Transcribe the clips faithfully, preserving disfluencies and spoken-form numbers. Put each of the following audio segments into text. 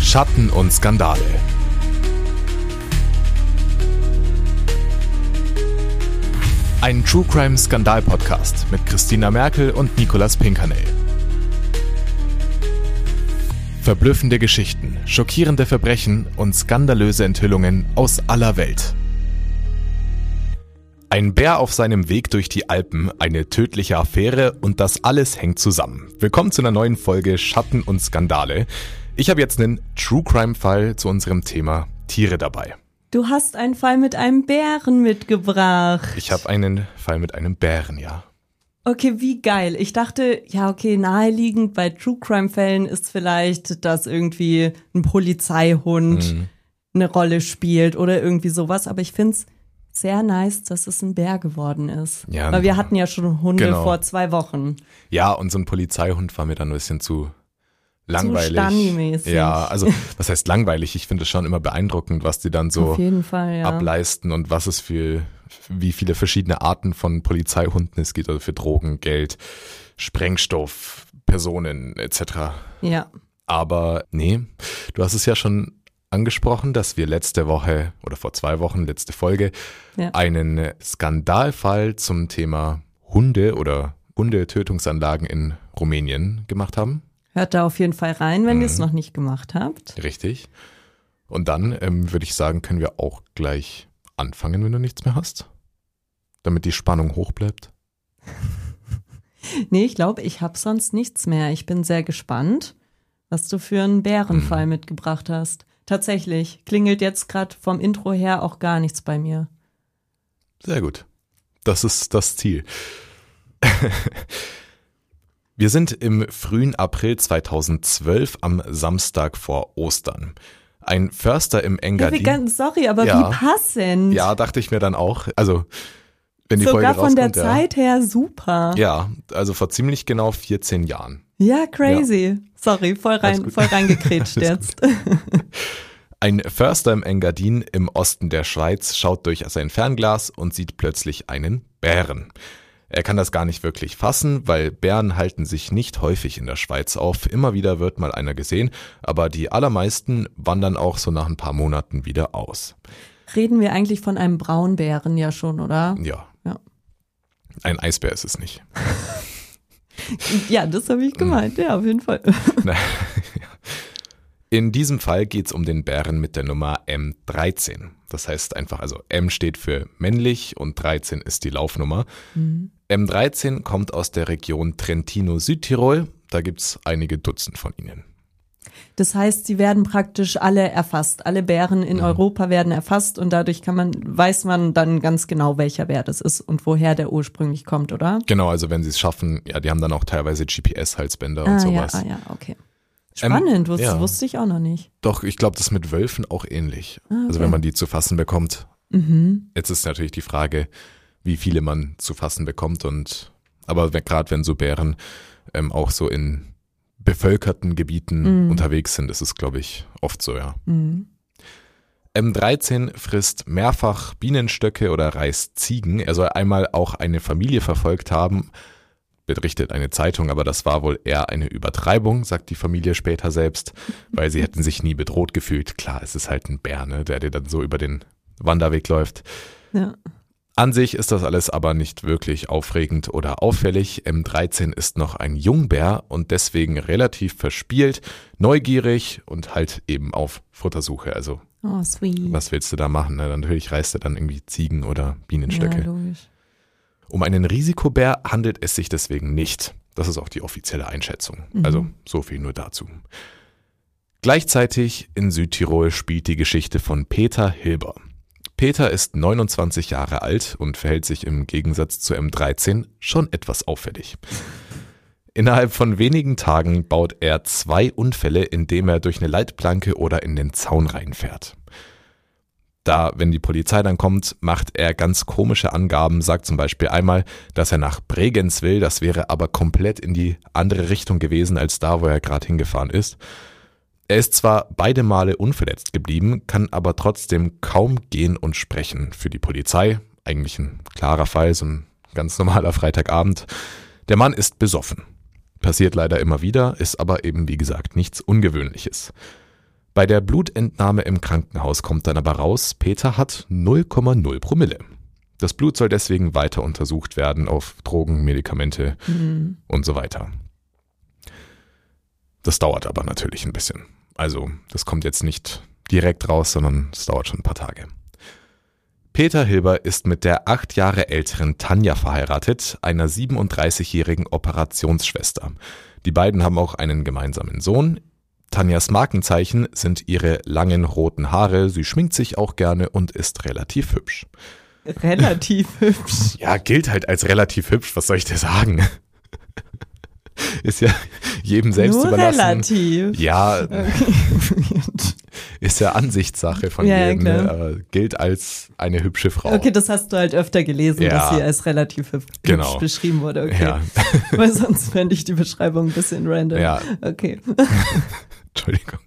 Schatten und Skandale. Ein True Crime Skandal Podcast mit Christina Merkel und Nicolas Pinkernell. Verblüffende Geschichten, schockierende Verbrechen und skandalöse Enthüllungen aus aller Welt. Ein Bär auf seinem Weg durch die Alpen, eine tödliche Affäre und das alles hängt zusammen. Willkommen zu einer neuen Folge Schatten und Skandale. Ich habe jetzt einen True Crime Fall zu unserem Thema Tiere dabei. Du hast einen Fall mit einem Bären mitgebracht. Ich habe einen Fall mit einem Bären, ja. Okay, wie geil. Ich dachte, ja okay, naheliegend bei True Crime Fällen ist vielleicht, dass irgendwie ein Polizeihund mhm. eine Rolle spielt oder irgendwie sowas. Aber ich find's sehr nice, dass es ein Bär geworden ist. Ja, weil wir hatten ja schon Hunde genau. vor zwei Wochen. Ja, und so ein Polizeihund war mir dann ein bisschen zu langweilig. Zu Stani-mäßig. Ja, also was heißt langweilig? Ich finde es schon immer beeindruckend, was die dann so Auf jeden Fall, ja. ableisten und was es für, wie viele verschiedene Arten von Polizeihunden es gibt, also für Drogen, Geld, Sprengstoff, Personen et cetera. Ja. Aber nee, du hast es ja schon angesprochen, dass wir letzte Woche oder vor zwei Wochen, letzte Folge, ja. einen Skandalfall zum Thema Hunde oder Hundetötungsanlagen in Rumänien gemacht haben. Hört da auf jeden Fall rein, wenn mhm. ihr es noch nicht gemacht habt. Richtig. Und dann ähm, würde ich sagen, können wir auch gleich anfangen, wenn du nichts mehr hast, damit die Spannung hoch bleibt. Nee, ich glaube, ich habe sonst nichts mehr. Ich bin sehr gespannt, was du für einen Bärenfall mhm. mitgebracht hast. Tatsächlich, klingelt jetzt gerade vom Intro her auch gar nichts bei mir. Sehr gut. Das ist das Ziel. Wir sind im frühen April zweitausendzwölf am Samstag vor Ostern. Ein Förster im Engadin. Ja, wie, sorry, aber ja, wie passend. Ja, dachte ich mir dann auch. Also, wenn die Sogar Folge rauskommt. Sogar von der ja. Zeit her super. Ja, also vor ziemlich genau vierzehn Jahren. Ja, crazy. Ja. Sorry, voll rein, voll reingekretscht jetzt. Ein Förster im Engadin im Osten der Schweiz schaut durch sein Fernglas und sieht plötzlich einen Bären. Er kann das gar nicht wirklich fassen, weil Bären halten sich nicht häufig in der Schweiz auf. Immer wieder wird mal einer gesehen, aber die allermeisten wandern auch so nach ein paar Monaten wieder aus. Reden wir eigentlich von einem Braunbären ja schon, oder? Ja. ja. Ein Eisbär ist es nicht. Ja, das habe ich gemeint, ja, auf jeden Fall. In diesem Fall geht es um den Bären mit der Nummer M dreizehn. Das heißt einfach, also M steht für männlich und dreizehn ist die Laufnummer. Mhm. M dreizehn kommt aus der Region Trentino-Südtirol. Da gibt es einige Dutzend von ihnen. Das heißt, sie werden praktisch alle erfasst. Alle Bären in mhm. Europa werden erfasst und dadurch kann man, weiß man dann ganz genau, welcher Bär das ist und woher der ursprünglich kommt, oder? Genau, also wenn sie es schaffen, ja, die haben dann auch teilweise G P S-Halsbänder ah, und sowas. Ja, ah ja, okay. Spannend, ähm, ja. wusste ich auch noch nicht. Doch, ich glaube, das ist mit Wölfen auch ähnlich. Ah, okay. Also wenn man die zu fassen bekommt. Mhm. Jetzt ist natürlich die Frage, wie viele man zu fassen bekommt. Und aber gerade wenn so Bären ähm, auch so in bevölkerten Gebieten mhm. unterwegs sind, ist es, glaube ich, oft so, ja. Mhm. M dreizehn frisst mehrfach Bienenstöcke oder reißt Ziegen. Er soll einmal auch eine Familie verfolgt haben, berichtet eine Zeitung, aber das war wohl eher eine Übertreibung, sagt die Familie später selbst, weil sie hätten sich nie bedroht gefühlt. Klar, es ist halt ein Bär, ne, der dir dann so über den Wanderweg läuft. Ja. An sich ist das alles aber nicht wirklich aufregend oder auffällig. M dreizehn ist noch ein Jungbär und deswegen relativ verspielt, neugierig und halt eben auf Futtersuche. Also, oh, sweet. Was willst du da machen? Ne? Natürlich reißt er dann irgendwie Ziegen oder Bienenstöcke. Ja, logisch. Um einen Risikobär handelt es sich deswegen nicht. Das ist auch die offizielle Einschätzung. Mhm. Also so viel nur dazu. Gleichzeitig in Südtirol spielt die Geschichte von Peter Hilber. Peter ist neunundzwanzig Jahre alt und verhält sich im Gegensatz zu M dreizehn schon etwas auffällig. Innerhalb von wenigen Tagen baut er zwei Unfälle, indem er durch eine Leitplanke oder in den Zaun reinfährt. Da, wenn die Polizei dann kommt, macht er ganz komische Angaben, sagt zum Beispiel einmal, dass er nach Bregenz will, das wäre aber komplett in die andere Richtung gewesen, als da, wo er gerade hingefahren ist. Er ist zwar beide Male unverletzt geblieben, kann aber trotzdem kaum gehen und sprechen. Für die Polizei eigentlich ein klarer Fall, so ein ganz normaler Freitagabend. Der Mann ist besoffen. Passiert leider immer wieder, ist aber eben wie gesagt nichts Ungewöhnliches. Bei der Blutentnahme im Krankenhaus kommt dann aber raus, Peter hat null Komma null Promille. Das Blut soll deswegen weiter untersucht werden auf Drogen, Medikamente mhm. und so weiter. Das dauert aber natürlich ein bisschen. Also das kommt jetzt nicht direkt raus, sondern es dauert schon ein paar Tage. Peter Hilber ist mit der acht Jahre älteren Tanja verheiratet, einer siebenunddreißigjährigen Operationsschwester. Die beiden haben auch einen gemeinsamen Sohn. Tanjas Markenzeichen sind ihre langen roten Haare. Sie schminkt sich auch gerne und ist relativ hübsch. Relativ hübsch? Ja, gilt halt als relativ hübsch. Was soll ich dir sagen? Ist ja jedem selbst Nur überlassen. Relativ. Ja, okay. Ist ja Ansichtssache von ja, jedem. ja, Ne? Gilt als eine hübsche Frau. Okay, das hast du halt öfter gelesen, ja. dass sie als relativ hübsch genau. beschrieben wurde. Okay. Ja. Weil sonst fände ich die Beschreibung ein bisschen random. Ja. Okay. Entschuldigung.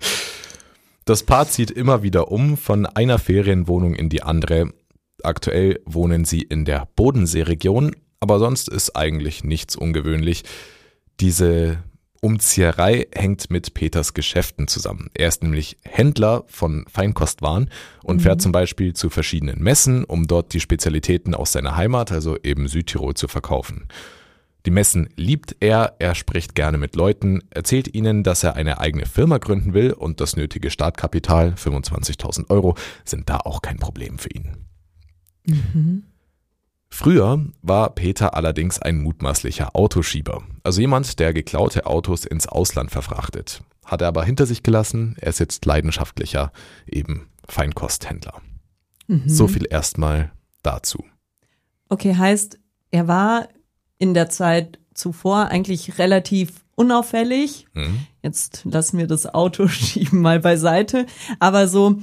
Das Paar zieht immer wieder um von einer Ferienwohnung in die andere. Aktuell wohnen sie in der Bodenseeregion, aber sonst ist eigentlich nichts ungewöhnlich. Diese Umzieherei hängt mit Peters Geschäften zusammen. Er ist nämlich Händler von Feinkostwaren und mhm. fährt zum Beispiel zu verschiedenen Messen, um dort die Spezialitäten aus seiner Heimat, also eben Südtirol, zu verkaufen. Die Messen liebt er, er spricht gerne mit Leuten, erzählt ihnen, dass er eine eigene Firma gründen will und das nötige Startkapital, fünfundzwanzigtausend Euro, sind da auch kein Problem für ihn. Mhm. Früher war Peter allerdings ein mutmaßlicher Autoschieber, also jemand, der geklaute Autos ins Ausland verfrachtet. Hat er aber hinter sich gelassen, er ist jetzt leidenschaftlicher, eben Feinkosthändler. Mhm. So viel erstmal dazu. Okay, heißt, er war in der Zeit zuvor eigentlich relativ unauffällig. Mhm. Jetzt lassen wir das Autoschieben mal beiseite, aber so...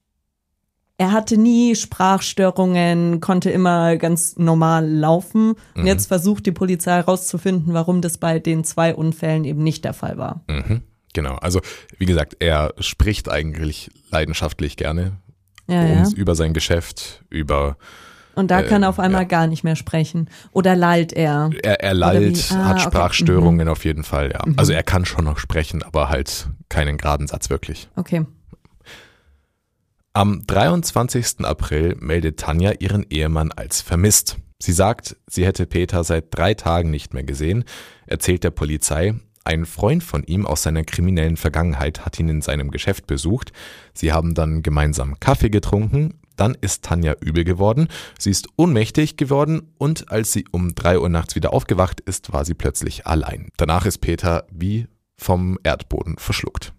Er hatte nie Sprachstörungen, konnte immer ganz normal laufen. Und mhm. jetzt versucht die Polizei herauszufinden, warum das bei den zwei Unfällen eben nicht der Fall war. Mhm. Genau, also wie gesagt, er spricht eigentlich leidenschaftlich gerne ja, um, ja. über sein Geschäft, über... Und da kann äh, er auf einmal ja. gar nicht mehr sprechen. Oder lallt er? Er, er lallt, ah, hat Sprachstörungen okay. mhm. auf jeden Fall, ja. Mhm. Also er kann schon noch sprechen, aber halt keinen geraden Satz wirklich. Okay. Am dreiundzwanzigsten April meldet Tanja ihren Ehemann als vermisst. Sie sagt, sie hätte Peter seit drei Tagen nicht mehr gesehen, erzählt der Polizei. Ein Freund von ihm aus seiner kriminellen Vergangenheit hat ihn in seinem Geschäft besucht. Sie haben dann gemeinsam Kaffee getrunken. Dann ist Tanja übel geworden. Sie ist ohnmächtig geworden und als sie um drei Uhr nachts wieder aufgewacht ist, war sie plötzlich allein. Danach ist Peter wie vom Erdboden verschluckt.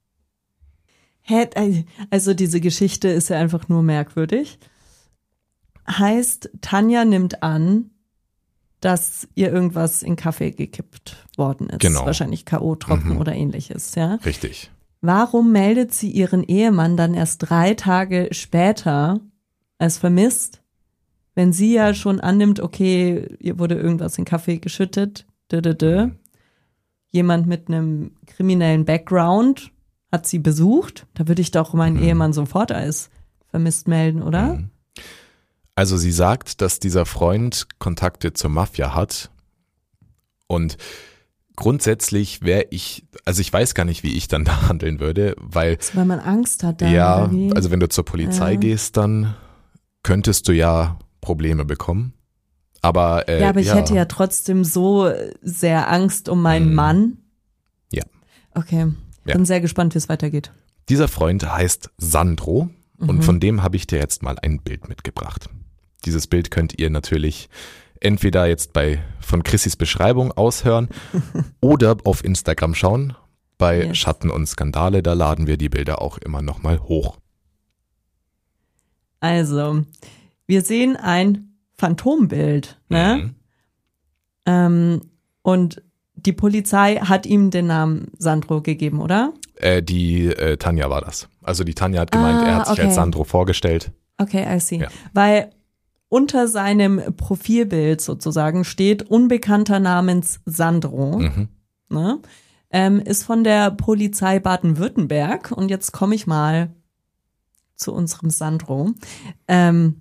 Also diese Geschichte ist ja einfach nur merkwürdig. Heißt, Tanja nimmt an, dass ihr irgendwas in Kaffee gekippt worden ist. Genau. Wahrscheinlich K O-Tropfen mhm. oder ähnliches, ja? Richtig. Warum meldet sie ihren Ehemann dann erst drei Tage später als vermisst, wenn sie ja schon annimmt, okay, ihr wurde irgendwas in Kaffee geschüttet, dö, dö, dö. Jemand mit einem kriminellen Background hat sie besucht, da würde ich doch meinen mhm. Ehemann sofort als vermisst melden, oder? Mhm. Also sie sagt, dass dieser Freund Kontakte zur Mafia hat und grundsätzlich wäre ich, also ich weiß gar nicht, wie ich dann da handeln würde, weil... Also weil man Angst hat dann, ja, oder wie? Also wenn du zur Polizei ja. gehst, dann könntest du ja Probleme bekommen. Aber, äh, ja, aber ich ja. hätte ja trotzdem so sehr Angst um meinen mhm. Mann. Ja. Okay. Ja. Bin sehr gespannt, wie es weitergeht. Dieser Freund heißt Sandro mhm. und von dem habe ich dir jetzt mal ein Bild mitgebracht. Dieses Bild könnt ihr natürlich entweder jetzt bei von Chrissys Beschreibung aushören oder auf Instagram schauen. Bei yes. Schatten und Skandale, da laden wir die Bilder auch immer nochmal hoch. Also, wir sehen ein Phantombild, ne? Mhm. Ähm, und die Polizei hat ihm den Namen Sandro gegeben, oder? Äh, die äh, Tanja war das. Also die Tanja hat gemeint, ah, er hat sich okay. als Sandro vorgestellt. Okay, I see. Ja. Weil unter seinem Profilbild sozusagen steht Unbekannter namens Sandro. Mhm. Ne? Ähm, ist von der Polizei Baden-Württemberg. Und jetzt komme ich mal zu unserem Sandro. Ähm,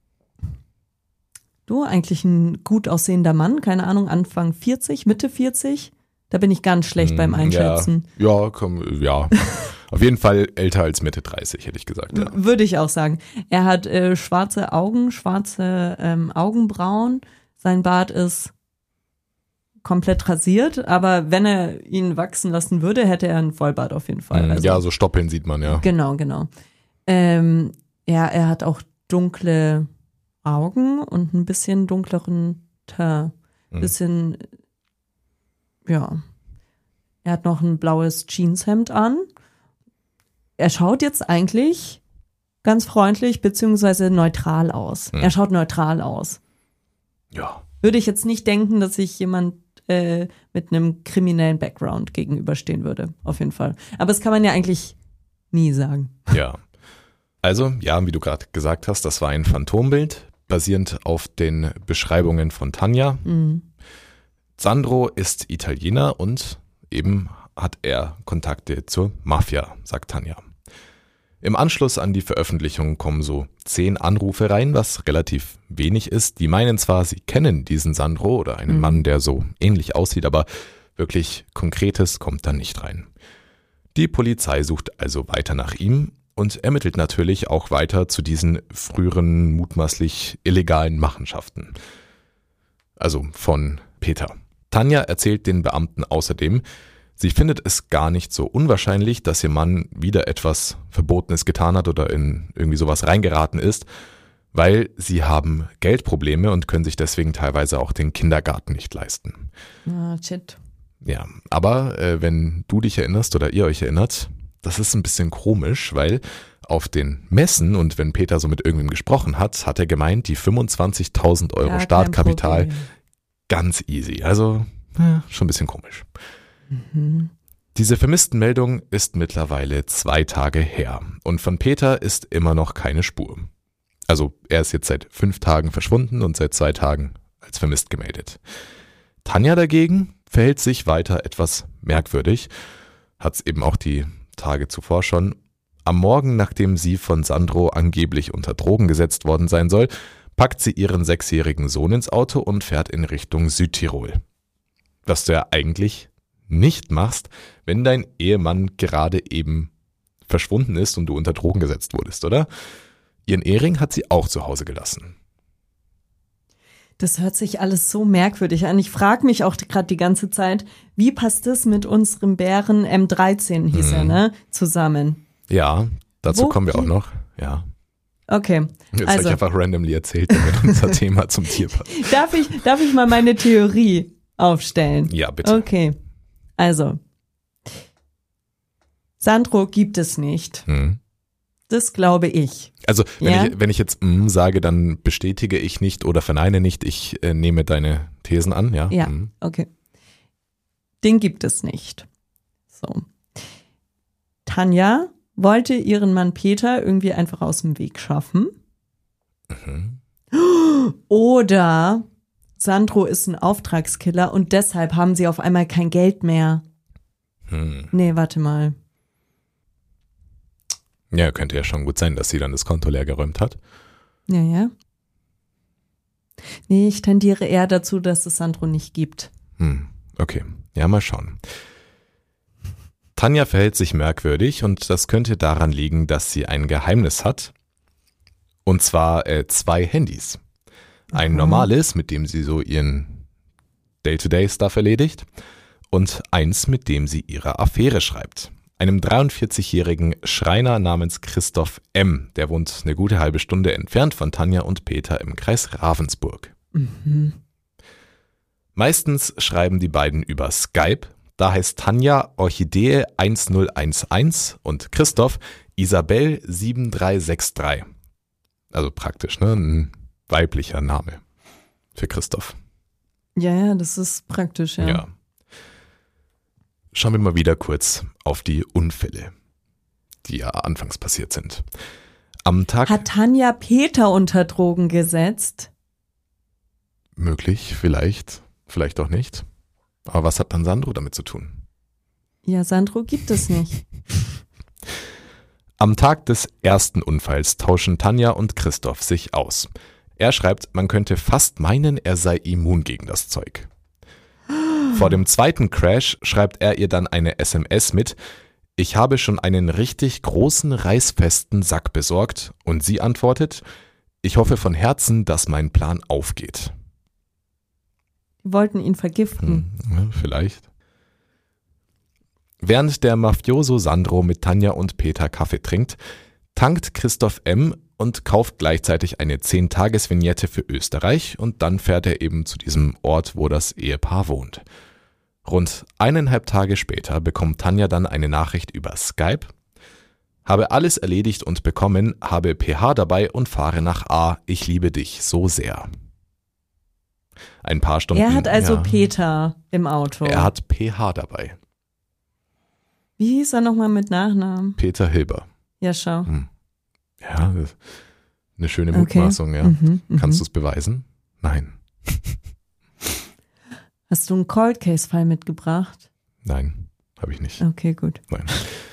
du, eigentlich ein gut aussehender Mann, keine Ahnung, Anfang vierzig, Mitte vierzig. Da bin ich ganz schlecht beim Einschätzen. Ja, ja, komm, ja. Auf jeden Fall älter als Mitte dreißig, hätte ich gesagt. Ja. Würde ich auch sagen. Er hat äh, schwarze Augen, schwarze ähm, Augenbrauen. Sein Bart ist komplett rasiert, aber wenn er ihn wachsen lassen würde, hätte er einen Vollbart auf jeden Fall. Also, ja, so Stoppeln sieht man, ja. Genau, genau. Ähm, ja, er hat auch dunkle Augen und ein bisschen dunkleren Teint. Ein bisschen, mhm. ja. Er hat noch ein blaues Jeanshemd an. Er schaut jetzt eigentlich ganz freundlich beziehungsweise neutral aus. Mhm. Er schaut neutral aus. Ja. Würde ich jetzt nicht denken, dass sich jemand äh, mit einem kriminellen Background gegenüberstehen würde. Auf jeden Fall. Aber das kann man ja eigentlich nie sagen. Ja. Also, ja, wie du gerade gesagt hast, das war ein Phantombild, basierend auf den Beschreibungen von Tanja. Mhm. Sandro ist Italiener und eben hat er Kontakte zur Mafia, sagt Tanja. Im Anschluss an die Veröffentlichung kommen so zehn Anrufe rein, was relativ wenig ist. Die meinen zwar, sie kennen diesen Sandro oder einen mhm. Mann, der so ähnlich aussieht, aber wirklich Konkretes kommt dann nicht rein. Die Polizei sucht also weiter nach ihm und ermittelt natürlich auch weiter zu diesen früheren mutmaßlich illegalen Machenschaften. Also von Peter. Tanja erzählt den Beamten außerdem, sie findet es gar nicht so unwahrscheinlich, dass ihr Mann wieder etwas Verbotenes getan hat oder in irgendwie sowas reingeraten ist, weil sie haben Geldprobleme und können sich deswegen teilweise auch den Kindergarten nicht leisten. Ah, shit. Ja, aber äh, wenn du dich erinnerst oder ihr euch erinnert, das ist ein bisschen komisch, weil auf den Messen und wenn Peter so mit irgendwem gesprochen hat, hat er gemeint, die fünfundzwanzigtausend Euro ja, Startkapital ganz easy. Also ja, schon ein bisschen komisch. Mhm. Diese Vermisstenmeldung ist mittlerweile zwei Tage her und von Peter ist immer noch keine Spur. Also er ist jetzt seit fünf Tagen verschwunden und seit zwei Tagen als vermisst gemeldet. Tanja dagegen verhält sich weiter etwas merkwürdig, hat es eben auch die Tage zuvor schon. Am Morgen, nachdem sie von Sandro angeblich unter Drogen gesetzt worden sein soll, packt sie ihren sechsjährigen Sohn ins Auto und fährt in Richtung Südtirol. Was du ja eigentlich nicht machst, wenn dein Ehemann gerade eben verschwunden ist und du unter Drogen gesetzt wurdest, oder? Ihren Ehering hat sie auch zu Hause gelassen. Das hört sich alles so merkwürdig an. Ich frage mich auch gerade die ganze Zeit, wie passt das mit unserem Bären M dreizehn, hieß hm. er, ne, zusammen? Ja, dazu Wo? kommen wir auch noch, ja. Okay. Jetzt also. habe ich einfach randomly erzählt, damit unser Thema zum Tier passt. Darf ich, darf ich mal meine Theorie aufstellen? Ja, bitte. Okay. Also. Sandro gibt es nicht. Hm. Das glaube ich. Also wenn, ja? ich, wenn ich jetzt mm sage, dann bestätige ich nicht oder verneine nicht. Ich äh, nehme deine Thesen an, ja? Ja, mm. okay. Den gibt es nicht. So. Tanja wollte ihren Mann Peter irgendwie einfach aus dem Weg schaffen. Mhm. Oder Sandro ist ein Auftragskiller und deshalb haben sie auf einmal kein Geld mehr. Hm. Nee, warte mal. Ja, könnte ja schon gut sein, dass sie dann das Konto leer geräumt hat. Ja, ja. Nee, ich tendiere eher dazu, dass es Sandro nicht gibt. Hm, okay. Ja, mal schauen. Tanja verhält sich merkwürdig und das könnte daran liegen, dass sie ein Geheimnis hat. Und zwar äh, zwei Handys. Ein mhm. normales, mit dem sie so ihren Day-to-Day-Stuff erledigt und eins, mit dem sie ihre Affäre schreibt. Einem dreiundvierzigjährigen Schreiner namens Christoph M., der wohnt eine gute halbe Stunde entfernt von Tanja und Peter im Kreis Ravensburg. Mhm. Meistens schreiben die beiden über Skype, da heißt Tanja Orchidee eins null eins eins und Christoph Isabel sieben drei sechs drei. Also praktisch, ne? Ein weiblicher Name für Christoph. Ja, ja, das ist praktisch, ja. Ja. Schauen wir mal wieder kurz auf die Unfälle, die ja anfangs passiert sind. Am Tag. Hat Tanja Peter unter Drogen gesetzt? Möglich, vielleicht, vielleicht auch nicht. Aber was hat dann Sandro damit zu tun? Ja, Sandro gibt es nicht. Am Tag des ersten Unfalls tauschen Tanja und Christoph sich aus. Er schreibt, man könnte fast meinen, er sei immun gegen das Zeug. Vor dem zweiten Crash schreibt er ihr dann eine S M S mit: ich habe schon einen richtig großen, reißfesten Sack besorgt und sie antwortet, ich hoffe von Herzen, dass mein Plan aufgeht. Die wollten ihn vergiften. Hm, ja, vielleicht. Während der Mafioso Sandro mit Tanja und Peter Kaffee trinkt, tankt Christoph M. und kauft gleichzeitig eine zehn-Tages-Vignette für Österreich und dann fährt er eben zu diesem Ort, wo das Ehepaar wohnt. Rund eineinhalb Tage später bekommt Tanja dann eine Nachricht über Skype. Habe alles erledigt und bekommen, habe P H dabei und fahre nach A. Ich liebe dich so sehr. Ein paar Stunden. Er hat also ja, Peter im Auto. Er hat P H dabei. Wie hieß er nochmal mit Nachnamen? Peter Hilber. Ja, schau. Hm. Ja, eine schöne Mutmaßung, okay. ja. Mhm, Kannst mhm. du es beweisen? Nein. Hast du einen Cold Case Fall mitgebracht? Nein, habe ich nicht. Okay, gut. Nein.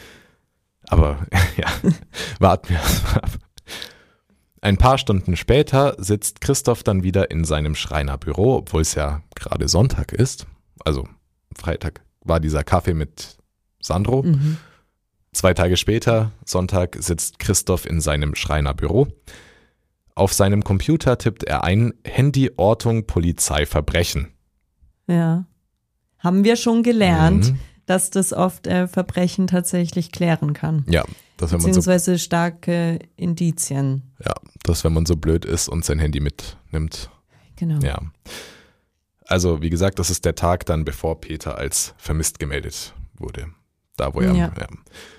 Aber ja, warten wir ab. Ein paar Stunden später sitzt Christoph dann wieder in seinem Schreinerbüro, obwohl es ja gerade Sonntag ist. Also Freitag war dieser Kaffee mit Sandro. Mhm. Zwei Tage später, Sonntag, sitzt Christoph in seinem Schreinerbüro. Auf seinem Computer tippt er ein Handyortung Polizeiverbrechen. Ja. Haben wir schon gelernt, Mhm. dass das oft äh, Verbrechen tatsächlich klären kann. Ja, dass wenn man so, Beziehungsweise starke Indizien. ja, dass wenn man so blöd ist und sein Handy mitnimmt. Genau. Ja. Also wie gesagt, das ist der Tag dann, bevor Peter als vermisst gemeldet wurde. Da wo er. Ja. Ja.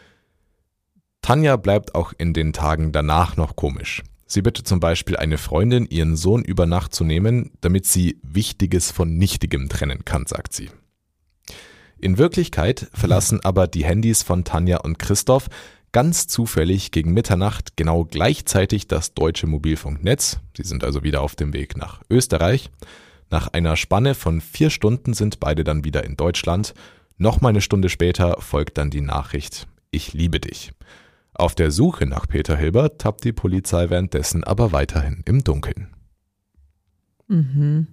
Tanja bleibt auch in den Tagen danach noch komisch. Sie bittet zum Beispiel eine Freundin, ihren Sohn über Nacht zu nehmen, damit sie Wichtiges von Nichtigem trennen kann, sagt sie. In Wirklichkeit verlassen aber die Handys von Tanja und Christoph ganz zufällig gegen Mitternacht genau gleichzeitig das deutsche Mobilfunknetz. Sie sind also wieder auf dem Weg nach Österreich. Nach einer Spanne von vier Stunden sind beide dann wieder in Deutschland. Nochmal eine Stunde später folgt dann die Nachricht: Ich liebe dich. Auf der Suche nach Peter Hilber tappt die Polizei währenddessen aber weiterhin im Dunkeln. Mhm.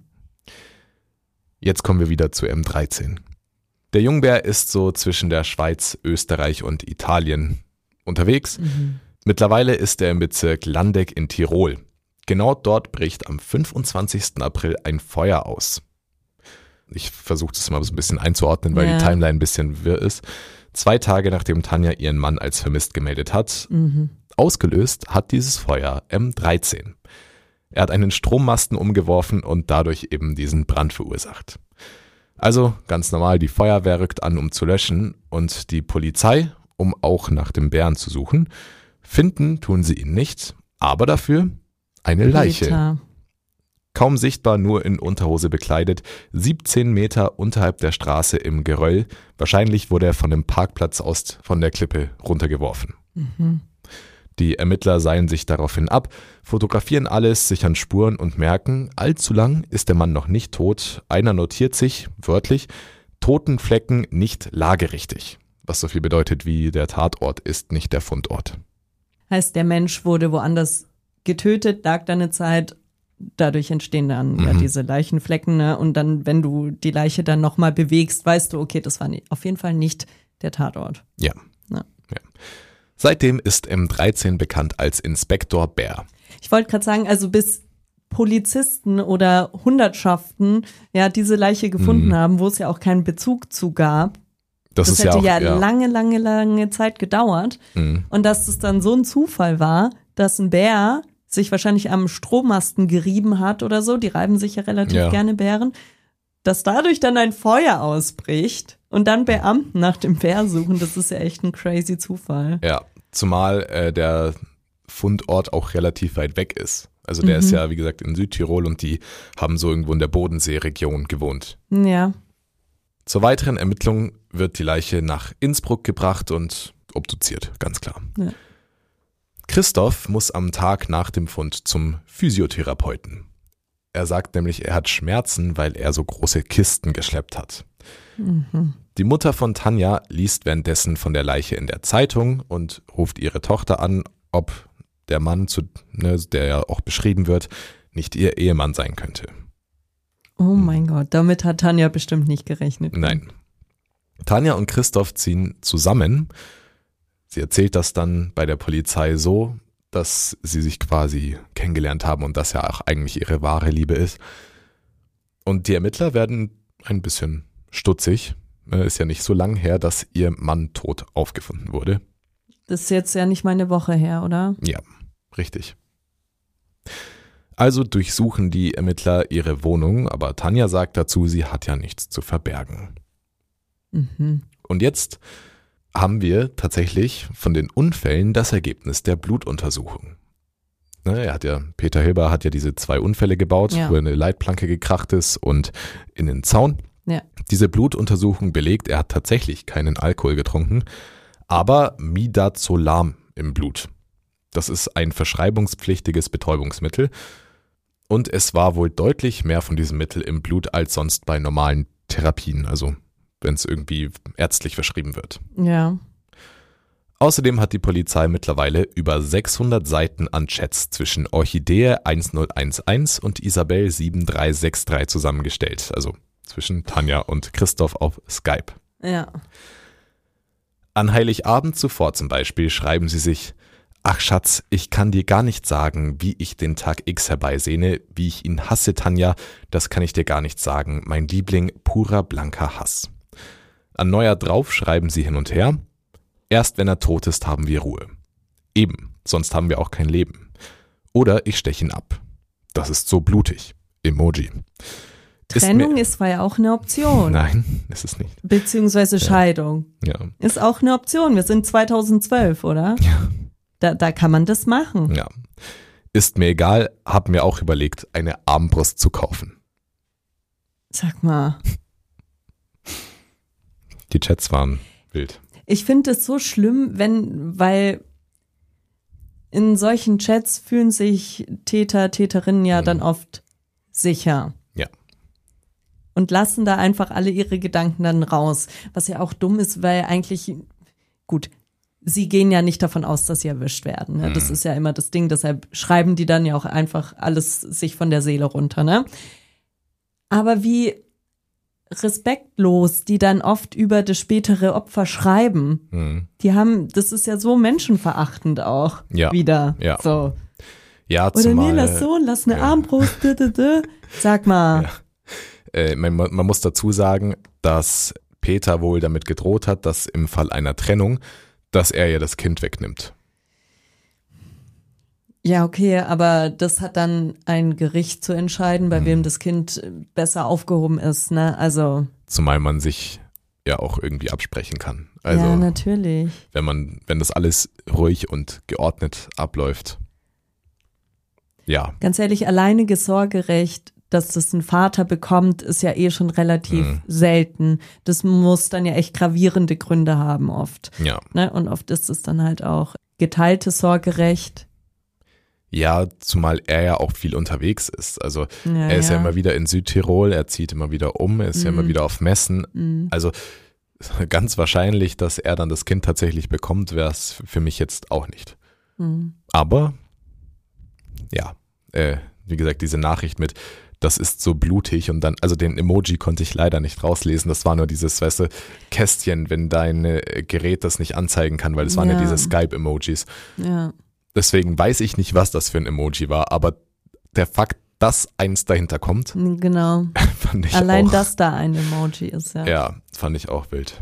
Jetzt kommen wir wieder zu M dreizehn. Der Jungbär ist so zwischen der Schweiz, Österreich und Italien unterwegs. Mhm. Mittlerweile ist er im Bezirk Landeck in Tirol. Genau dort bricht am fünfundzwanzigsten April ein Feuer aus. Ich versuche das mal so ein bisschen einzuordnen, weil Ja. die Timeline ein bisschen wirr ist. Zwei Tage nachdem Tanja ihren Mann als vermisst gemeldet hat, Mhm. ausgelöst hat dieses Feuer M dreizehn. Er hat einen Strommasten umgeworfen und dadurch eben diesen Brand verursacht. Also ganz normal, die Feuerwehr rückt an, um zu löschen, und die Polizei, um auch nach dem Bären zu suchen. Finden tun sie ihn nicht, aber dafür eine Leiche. Peter. Kaum sichtbar, nur in Unterhose bekleidet, siebzehn Meter unterhalb der Straße im Geröll. Wahrscheinlich wurde er von dem Parkplatz aus von der Klippe runtergeworfen. Mhm. Die Ermittler seilen sich daraufhin ab, fotografieren alles, sichern Spuren und merken, allzu lang ist der Mann noch nicht tot. Einer notiert sich, wörtlich, Totenflecken nicht lagerichtig. Was so viel bedeutet wie der Tatort ist nicht der Fundort. Heißt, der Mensch wurde woanders getötet, lag da eine Zeit, dadurch entstehen dann Mhm. ja diese Leichenflecken, ne? Und dann, wenn du die Leiche dann nochmal bewegst, weißt du, okay, das war nie, auf jeden Fall nicht der Tatort. Ja. Ja. ja. Seitdem ist M dreizehn bekannt als Inspektor Bär. Ich wollte gerade sagen, also bis Polizisten oder Hundertschaften ja diese Leiche gefunden Mhm. haben, wo es ja auch keinen Bezug zu gab. Das, Das ist hätte ja, ja, auch, ja. lange, lange, lange Zeit gedauert. Mhm. Und dass es dann so ein Zufall war, dass ein Bär sich wahrscheinlich am Strommasten gerieben hat oder so, die reiben sich ja relativ Ja. gerne Bären, dass dadurch dann ein Feuer ausbricht und dann Beamten nach dem Bär suchen, das ist ja echt ein crazy Zufall. Ja, zumal äh, der Fundort auch relativ weit weg ist. Also der Mhm. ist ja, wie gesagt, in Südtirol und die haben so irgendwo in der Bodenseeregion gewohnt. Ja. Zur weiteren Ermittlung wird die Leiche nach Innsbruck gebracht und obduziert, ganz klar. Ja. Christoph muss am Tag nach dem Fund zum Physiotherapeuten. Er sagt nämlich, er hat Schmerzen, weil er so große Kisten geschleppt hat. Mhm. Die Mutter von Tanja liest währenddessen von der Leiche in der Zeitung und ruft ihre Tochter an, ob der Mann, zu, ne, der ja auch beschrieben wird, nicht ihr Ehemann sein könnte. Oh mein Gott, damit hat Tanja bestimmt nicht gerechnet. Nein. Tanja und Christoph ziehen zusammen Sie erzählt das dann bei der Polizei so, dass sie sich quasi kennengelernt haben und das ja auch eigentlich ihre wahre Liebe ist. Und die Ermittler werden ein bisschen stutzig. Ist ja nicht so lang her, dass ihr Mann tot aufgefunden wurde. Das ist jetzt ja nicht mal eine Woche her, oder? Ja, richtig. Also durchsuchen die Ermittler ihre Wohnung, aber Tanja sagt dazu, sie hat ja nichts zu verbergen. Mhm. Und jetzt haben wir tatsächlich von den Unfällen das Ergebnis der Blutuntersuchung. Ne, er hat ja, Peter Hilber hat ja diese zwei Unfälle gebaut, ja. wo er eine Leitplanke gekracht ist und in den Zaun. Ja. Diese Blutuntersuchung belegt, er hat tatsächlich keinen Alkohol getrunken, aber Midazolam im Blut. Das ist ein verschreibungspflichtiges Betäubungsmittel und es war wohl deutlich mehr von diesem Mittel im Blut als sonst bei normalen Therapien, also wenn es irgendwie ärztlich verschrieben wird. Ja. Außerdem hat die Polizei mittlerweile über sechshundert Seiten an Chats zwischen Orchidee eins null eins eins und Isabel sieben drei sechs drei zusammengestellt, also zwischen Tanja und Christoph auf Skype. Ja. An Heiligabend zuvor zum Beispiel schreiben sie sich: Ach Schatz, ich kann dir gar nicht sagen, wie ich den Tag X herbeisehne, wie ich ihn hasse, Tanja, das kann ich dir gar nicht sagen, mein Liebling, purer blanker Hass. An Neujahr drauf schreiben sie hin und her: Erst wenn er tot ist, haben wir Ruhe. Eben, sonst haben wir auch kein Leben. Oder ich steche ihn ab. Das ist so blutig. Emoji. Trennung ist, ist war ja auch eine Option. Nein, ist es nicht. Beziehungsweise Scheidung. Ja. Ist auch eine Option. Wir sind zweitausendzwölf, oder? Ja. Da, da kann man das machen. Ja. Ist mir egal, hab mir auch überlegt, eine Armbrust zu kaufen. Sag mal. Die Chats waren wild. Ich finde es so schlimm, wenn, weil in solchen Chats fühlen sich Täter, Täterinnen ja mhm. dann oft sicher. Ja. Und lassen da einfach alle ihre Gedanken dann raus. Was ja auch dumm ist, weil eigentlich, gut, sie gehen ja nicht davon aus, dass sie erwischt werden. Ne? Mhm. Das ist ja immer das Ding, deshalb schreiben die dann ja auch einfach alles sich von der Seele runter. Ne? Aber wie respektlos die dann oft über das spätere Opfer schreiben. Mhm. Die haben, das ist ja so menschenverachtend auch ja. wieder. Ja. So. Ja, Oder zumal, nee, lass so, lass eine ja. Armbrust. Dü, dü, dü. Sag mal. Ja. Äh, man, man muss dazu sagen, dass Peter wohl damit gedroht hat, dass im Fall einer Trennung, dass er ja das Kind wegnimmt. Ja, okay, aber das hat dann ein Gericht zu entscheiden, bei hm. wem das Kind besser aufgehoben ist, ne? Also. Zumal man sich ja auch irgendwie absprechen kann. Also, ja, natürlich. Wenn man, wenn das alles ruhig und geordnet abläuft. Ja. Ganz ehrlich, alleiniges Sorgerecht, dass das ein Vater bekommt, ist ja eh schon relativ hm. selten. Das muss dann ja echt gravierende Gründe haben oft. Ja. Ne? Und oft ist es dann halt auch geteiltes Sorgerecht. Ja, zumal er ja auch viel unterwegs ist. Also ja, er ist ja. ja immer wieder in Südtirol, er zieht immer wieder um, er ist mm. ja immer wieder auf Messen. Mm. Also ganz wahrscheinlich, dass er dann das Kind tatsächlich bekommt, wäre es für mich jetzt auch nicht. Mm. Aber ja, äh, wie gesagt, diese Nachricht mit, das ist so blutig und dann, also den Emoji konnte ich leider nicht rauslesen. Das war nur dieses, weißt du, Kästchen, wenn dein Gerät das nicht anzeigen kann, weil das waren ja, ja diese Skype-Emojis. Ja. Deswegen weiß ich nicht, was das für ein Emoji war, aber der Fakt, dass eins dahinter kommt, genau. fand ich Allein, auch, dass da ein Emoji ist, ja. Ja, fand ich auch wild.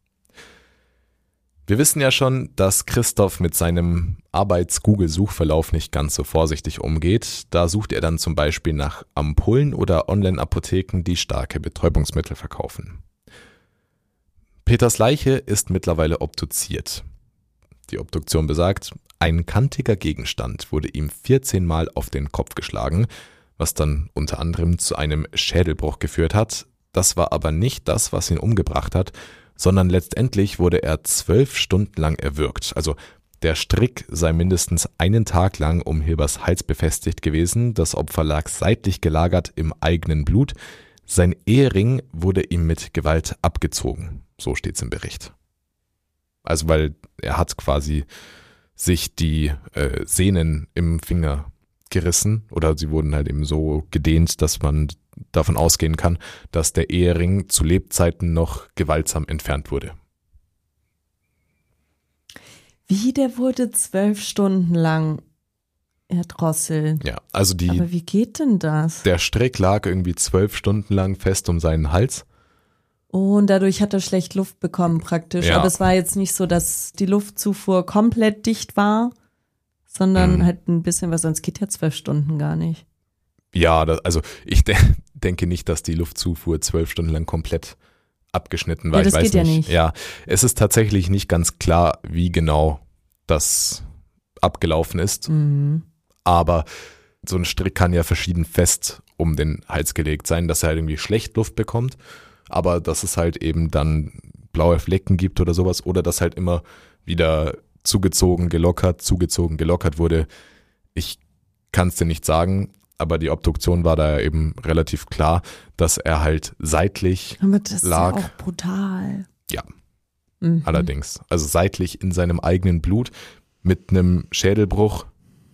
Wir wissen ja schon, dass Christoph mit seinem Arbeits-Google-Suchverlauf nicht ganz so vorsichtig umgeht. Da sucht er dann zum Beispiel nach Ampullen oder Online-Apotheken, die starke Betäubungsmittel verkaufen. Peters Leiche ist mittlerweile obduziert. Die Obduktion besagt, ein kantiger Gegenstand wurde ihm vierzehn Mal auf den Kopf geschlagen, was dann unter anderem zu einem Schädelbruch geführt hat. Das war aber nicht das, was ihn umgebracht hat, sondern letztendlich wurde er zwölf Stunden lang erwürgt. Also der Strick sei mindestens einen Tag lang um Hilbers Hals befestigt gewesen. Das Opfer lag seitlich gelagert im eigenen Blut. Sein Ehering wurde ihm mit Gewalt abgezogen. So steht's im Bericht. Also weil er hat quasi sich die äh, Sehnen im Finger gerissen oder sie wurden halt eben so gedehnt, dass man davon ausgehen kann, dass der Ehering zu Lebzeiten noch gewaltsam entfernt wurde. Wie, der wurde zwölf Stunden lang erdrosselt? Ja, also die, Aber wie geht denn das? der Strick lag irgendwie zwölf Stunden lang fest um seinen Hals. Oh, und dadurch hat er schlecht Luft bekommen praktisch. Ja. Aber es war jetzt nicht so, dass die Luftzufuhr komplett dicht war, sondern Mhm. halt ein bisschen was, sonst geht ja zwölf Stunden gar nicht. Ja, das, also ich de- denke nicht, dass die Luftzufuhr zwölf Stunden lang komplett abgeschnitten war. Ja, das ich weiß geht ja nicht. nicht. Ja, es ist tatsächlich nicht ganz klar, wie genau das abgelaufen ist. Mhm. Aber so ein Strick kann ja verschieden fest um den Hals gelegt sein, dass er halt irgendwie schlecht Luft bekommt, aber dass es halt eben dann blaue Flecken gibt oder sowas oder dass halt immer wieder zugezogen, gelockert, zugezogen, gelockert wurde. Ich kann es dir nicht sagen, aber die Obduktion war da eben relativ klar, dass er halt seitlich Aber das lag. ist ja auch brutal. Ja, Mhm. allerdings, also seitlich in seinem eigenen Blut mit einem Schädelbruch.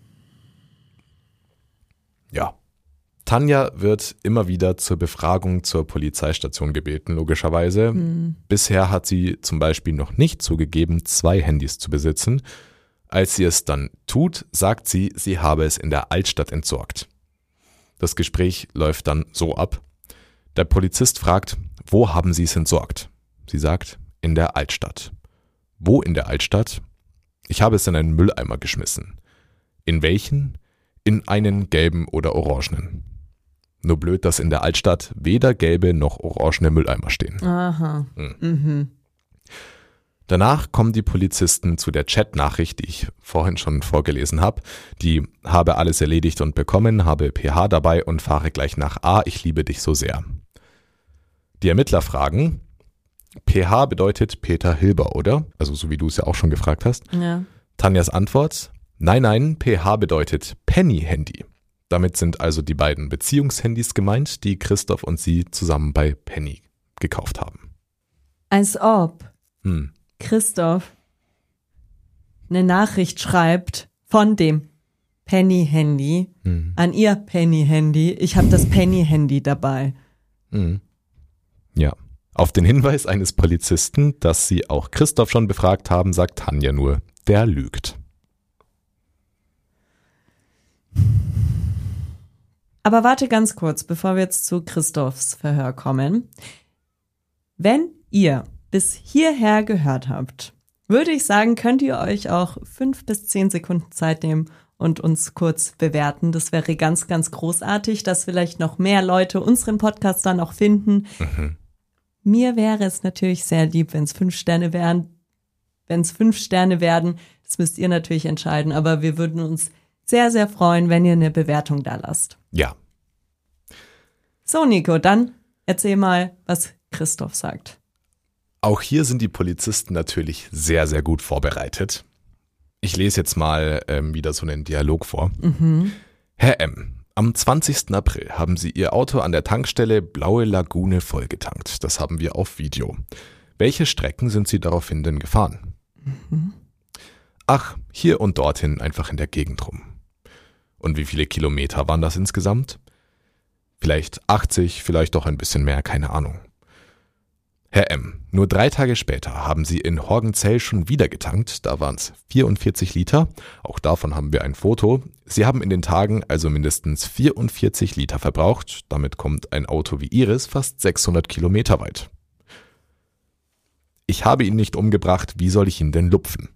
Ja. Tanja wird immer wieder zur Befragung zur Polizeistation gebeten, logischerweise. Mhm. Bisher hat sie zum Beispiel noch nicht zugegeben, zwei Handys zu besitzen. Als sie es dann tut, sagt sie, sie habe es in der Altstadt entsorgt. Das Gespräch läuft dann so ab. Der Polizist fragt, wo haben Sie es entsorgt? Sie sagt, in der Altstadt. Wo in der Altstadt? Ich habe es in einen Mülleimer geschmissen. In welchen? In einen gelben oder orangenen. Nur blöd, dass in der Altstadt weder gelbe noch orangene Mülleimer stehen. Aha. Mhm. Mhm. Danach kommen die Polizisten zu der Chatnachricht, die ich vorhin schon vorgelesen habe. Die habe alles erledigt und bekommen, habe P H dabei und fahre gleich nach A, ich liebe dich so sehr. Die Ermittler fragen, P H bedeutet Peter Hilber, oder? Also so wie du es ja auch schon gefragt hast. Ja. Tanjas Antwort, nein, nein, P H bedeutet Penny-Handy. Damit sind also die beiden Beziehungshandys gemeint, die Christoph und sie zusammen bei Penny gekauft haben. Als ob Hm. Christoph eine Nachricht schreibt von dem Penny-Handy Hm. an ihr Penny-Handy. Ich habe das Penny-Handy dabei. Hm. Ja. Auf den Hinweis eines Polizisten, dass sie auch Christoph schon befragt haben, sagt Tanja nur, der lügt. Aber warte ganz kurz, bevor wir jetzt zu Christophs Verhör kommen. Wenn ihr bis hierher gehört habt, würde ich sagen, könnt ihr euch auch fünf bis zehn Sekunden Zeit nehmen und uns kurz bewerten. Das wäre ganz, ganz großartig, dass vielleicht noch mehr Leute unseren Podcast dann auch finden. Mhm. Mir wäre es natürlich sehr lieb, wenn es fünf Sterne wären. Wenn es fünf Sterne werden, das müsst ihr natürlich entscheiden. Aber wir würden uns sehr, sehr freuen, wenn ihr eine Bewertung da lasst. Ja. So, Nico, dann erzähl mal, was Christoph sagt. Auch hier sind die Polizisten natürlich sehr, sehr gut vorbereitet. Ich lese jetzt mal ähm, wieder so einen Dialog vor. Mhm. Herr M., am zwanzigsten April haben Sie Ihr Auto an der Tankstelle Blaue Lagune vollgetankt. Das haben wir auf Video. Welche Strecken sind Sie daraufhin denn gefahren? Mhm. Ach, hier und dorthin einfach in der Gegend rum. Und wie viele Kilometer waren das insgesamt? Vielleicht achtzig, vielleicht doch ein bisschen mehr, keine Ahnung. Herr M., nur drei Tage später haben Sie in Horgenzell schon wieder getankt, da waren es vierundvierzig Liter, auch davon haben wir ein Foto. Sie haben in den Tagen also mindestens vierundvierzig Liter verbraucht, damit kommt ein Auto wie Ihres fast sechshundert Kilometer weit. Ich habe ihn nicht umgebracht, wie soll ich ihn denn lupfen?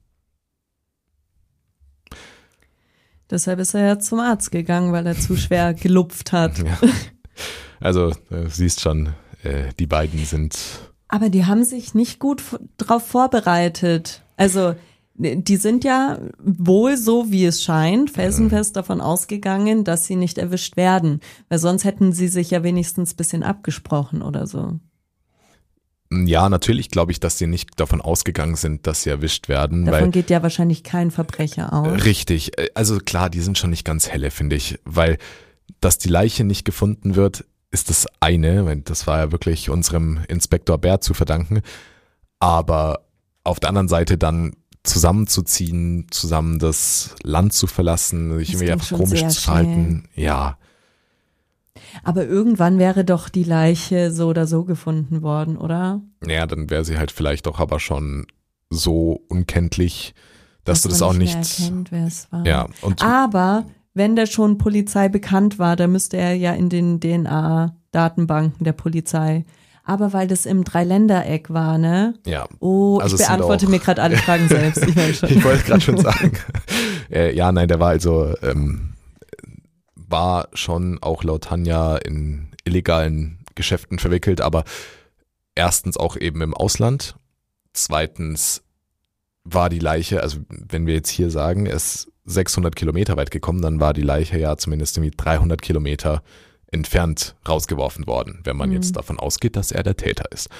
Deshalb ist er ja zum Arzt gegangen, weil er zu schwer gelupft hat. Ja. Also, du siehst schon, äh, die beiden sind... Aber die haben sich nicht gut f- drauf vorbereitet. Also, die sind ja wohl so, wie es scheint, felsenfest davon ausgegangen, dass sie nicht erwischt werden. Weil sonst hätten sie sich ja wenigstens ein bisschen abgesprochen oder so. Ja, natürlich glaube ich, dass sie nicht davon ausgegangen sind, dass sie erwischt werden. Davon weil geht ja wahrscheinlich kein Verbrecher aus. Richtig, also klar, die sind schon nicht ganz helle, finde ich, weil dass die Leiche nicht gefunden wird, ist das eine, weil das war ja wirklich unserem Inspektor Bär zu verdanken, aber auf der anderen Seite dann zusammenzuziehen, zusammen das Land zu verlassen, sich Das irgendwie ging einfach schon komisch sehr zu verhalten, ja, Aber irgendwann wäre doch die Leiche so oder so gefunden worden, oder? ja, dann wäre sie halt vielleicht doch aber schon so unkenntlich, dass, dass du das auch nicht, nicht mehr erkennt, wer es war. Ja, und aber wenn der schon Polizei bekannt war, dann müsste er ja in den D N A-Datenbanken der Polizei. Aber weil das im Dreiländereck war, ne? Ja. Oh, also ich beantworte mir gerade alle Fragen selbst. Ich, weiß schon. Ich wollte gerade schon sagen. äh, ja, nein, der war also, ähm, war schon auch laut Tanja in illegalen Geschäften verwickelt, aber erstens auch eben im Ausland. Zweitens war die Leiche, also wenn wir jetzt hier sagen, er ist sechshundert Kilometer weit gekommen, dann war die Leiche ja zumindest irgendwie dreihundert Kilometer entfernt rausgeworfen worden, wenn man mhm. jetzt davon ausgeht, dass er der Täter ist.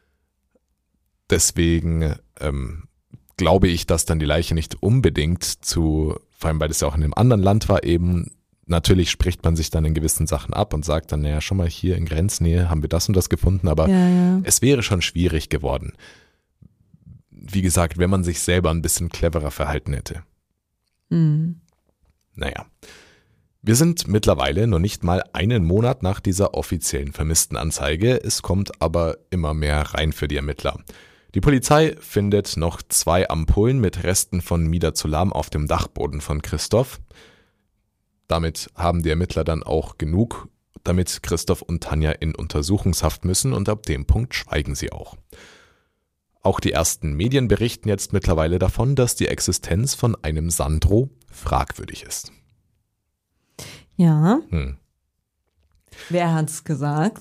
Deswegen ähm, glaube ich, dass dann die Leiche nicht unbedingt zu, vor allem weil das ja auch in einem anderen Land war eben, natürlich spricht man sich dann in gewissen Sachen ab und sagt dann, naja, schon mal hier in Grenznähe haben wir das und das gefunden, aber ja, ja. es wäre schon schwierig geworden. Wie gesagt, wenn man sich selber ein bisschen cleverer verhalten hätte. Mhm. Naja. Wir sind mittlerweile noch nicht mal einen Monat nach dieser offiziellen Vermisstenanzeige. Es kommt aber immer mehr rein für die Ermittler. Die Polizei findet noch zwei Ampullen mit Resten von Midazolam auf dem Dachboden von Christoph. Damit haben die Ermittler dann auch genug, damit Christoph und Tanja in Untersuchungshaft müssen und ab dem Punkt schweigen sie auch. Auch die ersten Medien berichten jetzt mittlerweile davon, dass die Existenz von einem Sandro fragwürdig ist. Ja. Hm. Wer hat's gesagt?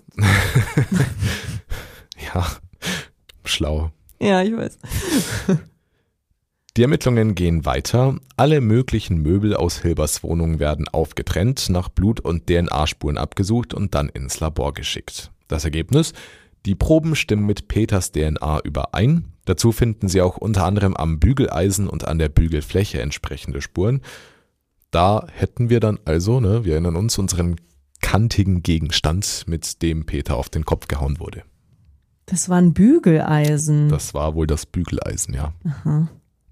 Ja, schlau. Ja, ich weiß. Die Ermittlungen gehen weiter. Alle möglichen Möbel aus Hilbers Wohnung werden aufgetrennt, nach Blut- und D N A-Spuren abgesucht und dann ins Labor geschickt. Das Ergebnis? Die Proben stimmen mit Peters D N A überein. Dazu finden sie auch unter anderem am Bügeleisen und an der Bügelfläche entsprechende Spuren. Da hätten wir dann also, ne, wir erinnern uns, unseren kantigen Gegenstand, mit dem Peter auf den Kopf gehauen wurde. Das war ein Bügeleisen. Das war wohl das Bügeleisen, ja. Aha.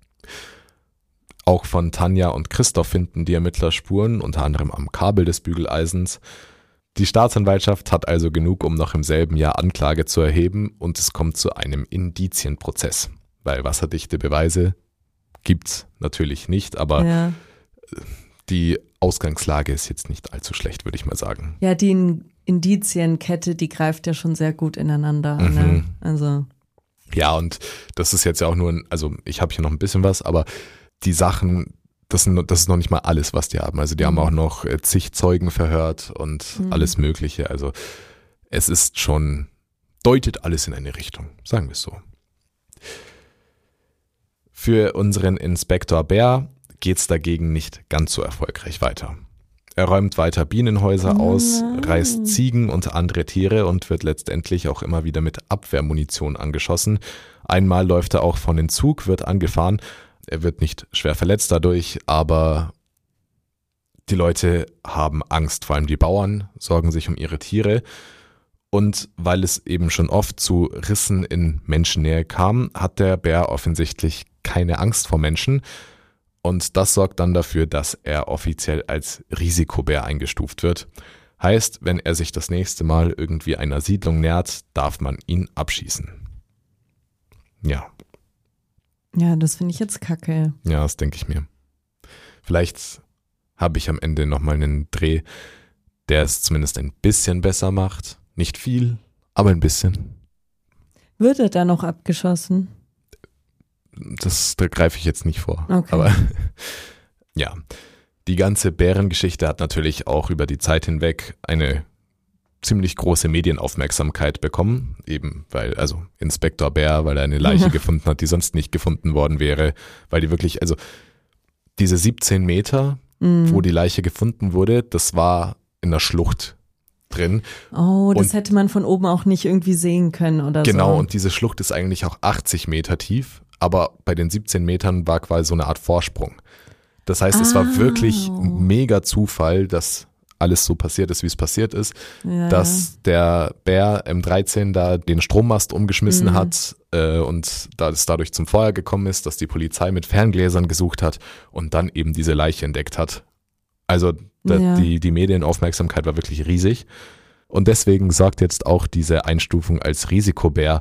Auch von Tanja und Christoph finden die Ermittler Spuren, unter anderem am Kabel des Bügeleisens. Die Staatsanwaltschaft hat also genug, um noch im selben Jahr Anklage zu erheben und es kommt zu einem Indizienprozess. Weil wasserdichte Beweise gibt's natürlich nicht, aber ja. die Ausgangslage ist jetzt nicht allzu schlecht, würde ich mal sagen. Ja, die Indizienkette, die greift ja schon sehr gut ineinander. Mhm. Ne? Also. Ja, und das ist jetzt ja auch nur, ein, also ich habe hier noch ein bisschen was, aber die Sachen, das, sind, das ist noch nicht mal alles, was die haben. Also die mhm. haben auch noch zig Zeugen verhört und mhm. alles Mögliche. Also es ist schon, deutet alles in eine Richtung, sagen wir es so. Für unseren Inspektor Bär geht es dagegen nicht ganz so erfolgreich weiter. Er räumt weiter Bienenhäuser aus, Nein. reißt Ziegen und andere Tiere und wird letztendlich auch immer wieder mit Abwehrmunition angeschossen. Einmal läuft er auch von den Zug, wird angefahren. Er wird nicht schwer verletzt dadurch, aber die Leute haben Angst, vor allem die Bauern sorgen sich um ihre Tiere. Und weil es eben schon oft zu Rissen in Menschennähe kam, hat der Bär offensichtlich keine Angst vor Menschen. Und das sorgt dann dafür, dass er offiziell als Risikobär eingestuft wird. Heißt, wenn er sich das nächste Mal irgendwie einer Siedlung nähert, darf man ihn abschießen. Ja. Ja, das finde ich jetzt kacke. Ja, das denke ich mir. Vielleicht habe ich am Ende nochmal einen Dreh, der es zumindest ein bisschen besser macht. Nicht viel, aber ein bisschen. Wird er da noch abgeschossen? Das, da greife ich jetzt nicht vor. Okay. Aber ja, die ganze Bärengeschichte hat natürlich auch über die Zeit hinweg eine ziemlich große Medienaufmerksamkeit bekommen. Eben weil, also Inspektor Bär, weil er eine Leiche ja. gefunden hat, die sonst nicht gefunden worden wäre. Weil die wirklich, also diese siebzehn Meter, mhm. wo die Leiche gefunden wurde, das war in der Schlucht drin. Oh, das und hätte man von oben auch nicht irgendwie sehen können oder genau, so. Genau, und diese Schlucht ist eigentlich auch achtzig Meter tief. Aber bei den siebzehn Metern war quasi so eine Art Vorsprung. Das heißt, es ah. war wirklich mega Zufall, dass alles so passiert ist, wie es passiert ist. Ja, dass ja. der Bär M dreizehn da den Strommast umgeschmissen mhm. hat äh, und da es dadurch zum Feuer gekommen ist, dass die Polizei mit Ferngläsern gesucht hat und dann eben diese Leiche entdeckt hat. Also da, ja. die, die Medienaufmerksamkeit war wirklich riesig. Und deswegen sorgt jetzt auch diese Einstufung als Risikobär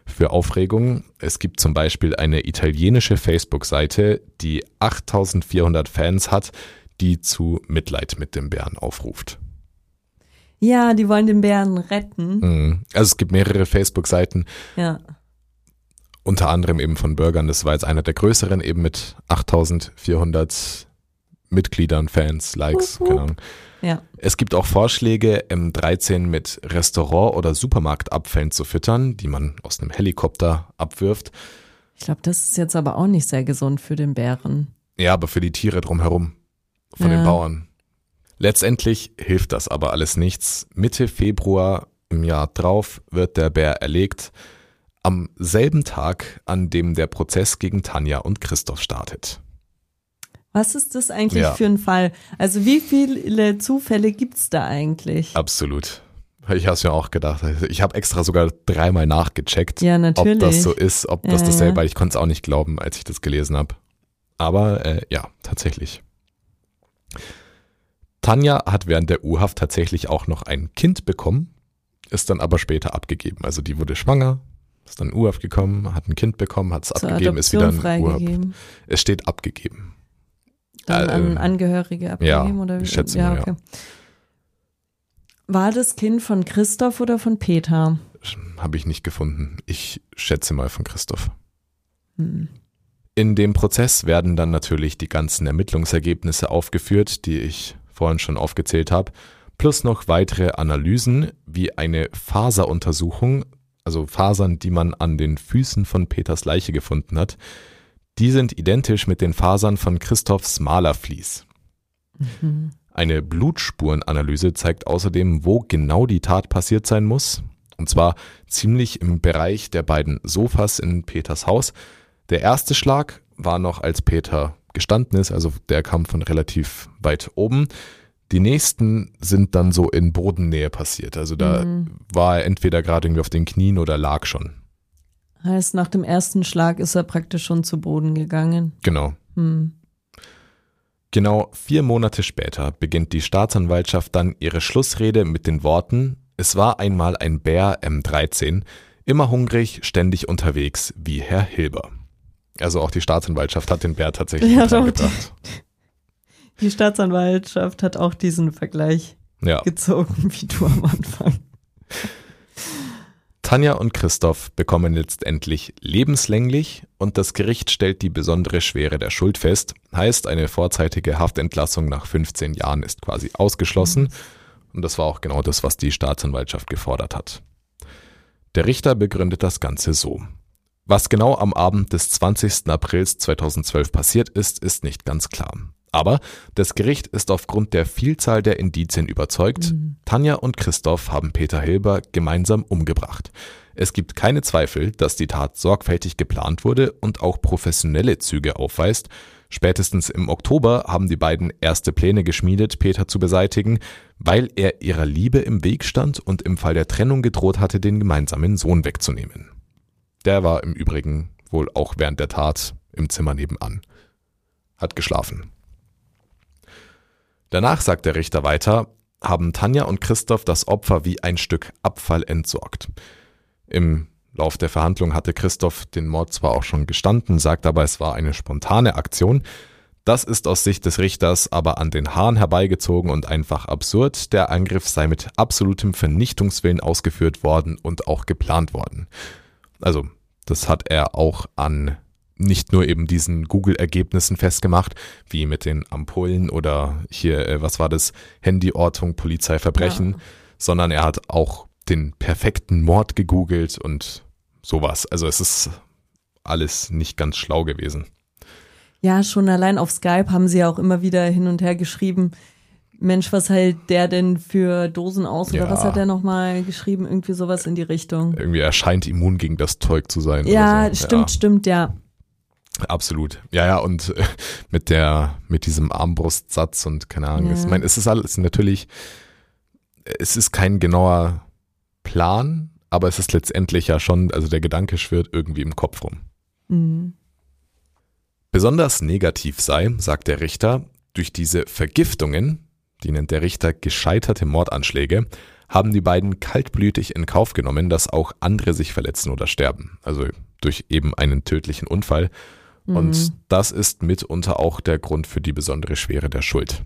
für Aufregung. Es gibt zum Beispiel eine italienische Facebook-Seite, die achttausendvierhundert Fans hat, die zu Mitleid mit dem Bären aufruft. Ja, die wollen den Bären retten. Also es gibt mehrere Facebook-Seiten, Ja. unter anderem eben von Bürgern. Das war jetzt einer der größeren, eben mit achttausendvierhundert Mitgliedern, Fans, Likes, Hup, hup. keine Ahnung. Ja. Es gibt auch Vorschläge, M dreizehn mit Restaurant- oder Supermarktabfällen zu füttern, die man aus einem Helikopter abwirft. Ich glaube, das ist jetzt aber auch nicht sehr gesund für den Bären. Ja, aber für die Tiere drumherum, von Ja. den Bauern. Letztendlich hilft das aber alles nichts. Mitte Februar im Jahr drauf wird der Bär erlegt, am selben Tag, an dem der Prozess gegen Tanja und Christoph startet. Was ist das eigentlich Ja. für ein Fall? Also wie viele Zufälle gibt's da eigentlich? Absolut. Ich habe es mir auch gedacht. Ich habe extra sogar dreimal nachgecheckt, Ja, natürlich. ob das so ist, ob das Ja, dasselbe ja. war. Ich konnte es auch nicht glauben, als ich das gelesen habe. Aber äh, ja, tatsächlich. Tanja hat während der U-Haft tatsächlich auch noch ein Kind bekommen, ist dann aber später abgegeben. Also die wurde schwanger, ist dann in U-Haft gekommen, hat ein Kind bekommen, hat es Zur abgegeben, ist wieder Adoption in U-Haft. freigegeben. Es steht abgegeben. Dann Äh, an Angehörige abgegeben? ja, oder wie? ich schätze ja, mal, ja. okay. War das Kind von Christoph oder von Peter? Habe ich nicht gefunden. Ich schätze mal von Christoph. Hm. In dem Prozess werden dann natürlich die ganzen Ermittlungsergebnisse aufgeführt, die ich vorhin schon aufgezählt habe, plus noch weitere Analysen wie eine Faseruntersuchung, also Fasern, die man an den Füßen von Peters Leiche gefunden hat. Die sind identisch mit den Fasern von Christophs Malervlies. Mhm. Eine Blutspurenanalyse zeigt außerdem, wo genau die Tat passiert sein muss. Und zwar ziemlich im Bereich der beiden Sofas in Peters Haus. Der erste Schlag war noch, als Peter gestanden ist, also der kam von relativ weit oben. Die nächsten sind dann so in Bodennähe passiert. Also da Mhm. war er entweder gerade irgendwie auf den Knien oder lag schon. Heißt, nach dem ersten Schlag ist er praktisch schon zu Boden gegangen. Genau. Hm. Genau vier Monate später beginnt die Staatsanwaltschaft dann ihre Schlussrede mit den Worten: Es war einmal ein Bär M dreizehn, immer hungrig, ständig unterwegs, wie Herr Hilber. Also auch die Staatsanwaltschaft hat den Bär tatsächlich Ja, mit doch, reingebracht. Die Staatsanwaltschaft hat auch diesen Vergleich Ja. gezogen, wie du am Anfang. Tanja und Christoph bekommen letztendlich lebenslänglich und das Gericht stellt die besondere Schwere der Schuld fest. Heißt, eine vorzeitige Haftentlassung nach fünfzehn Jahren ist quasi ausgeschlossen. Und das war auch genau das, was die Staatsanwaltschaft gefordert hat. Der Richter begründet das Ganze so: Was genau am Abend des zwanzigsten April zweitausendzwölf passiert ist, ist nicht ganz klar. Aber das Gericht ist aufgrund der Vielzahl der Indizien überzeugt, Mhm. Tanja und Christoph haben Peter Hilber gemeinsam umgebracht. Es gibt keine Zweifel, dass die Tat sorgfältig geplant wurde und auch professionelle Züge aufweist. Spätestens im Oktober haben die beiden erste Pläne geschmiedet, Peter zu beseitigen, weil er ihrer Liebe im Weg stand und im Fall der Trennung gedroht hatte, den gemeinsamen Sohn wegzunehmen. Der war im Übrigen wohl auch während der Tat im Zimmer nebenan. Hat geschlafen. Danach sagt der Richter weiter, haben Tanja und Christoph das Opfer wie ein Stück Abfall entsorgt. Im Lauf der Verhandlung hatte Christoph den Mord zwar auch schon gestanden, sagt aber, es war eine spontane Aktion. Das ist aus Sicht des Richters aber an den Haaren herbeigezogen und einfach absurd. Der Angriff sei mit absolutem Vernichtungswillen ausgeführt worden und auch geplant worden. Also, das hat er auch an nicht nur eben diesen Google-Ergebnissen festgemacht, wie mit den Ampullen oder hier, äh, was war das, Handyortung, Polizeiverbrechen, Ja. sondern er hat auch den perfekten Mord gegoogelt und sowas. Also es ist alles nicht ganz schlau gewesen. Ja, schon allein auf Skype haben sie ja auch immer wieder hin und her geschrieben, Mensch, was hält der denn für Dosen aus? Oder Ja. was hat er nochmal geschrieben? Irgendwie sowas in die Richtung. Irgendwie er scheint immun gegen das Zeug zu sein. Ja, oder so. stimmt, stimmt, ja. Absolut. Ja, ja, und äh, mit der, mit diesem Armbrustsatz und keine Ahnung. Ja. Ich meine, es ist alles natürlich, es ist kein genauer Plan, aber es ist letztendlich ja schon, also der Gedanke schwirrt irgendwie im Kopf rum. Mhm. Besonders negativ sei, sagt der Richter, durch diese Vergiftungen, die nennt der Richter gescheiterte Mordanschläge, haben die beiden kaltblütig in Kauf genommen, dass auch andere sich verletzen oder sterben. Also durch eben einen tödlichen Unfall. Mhm. Und das ist mitunter auch der Grund für die besondere Schwere der Schuld.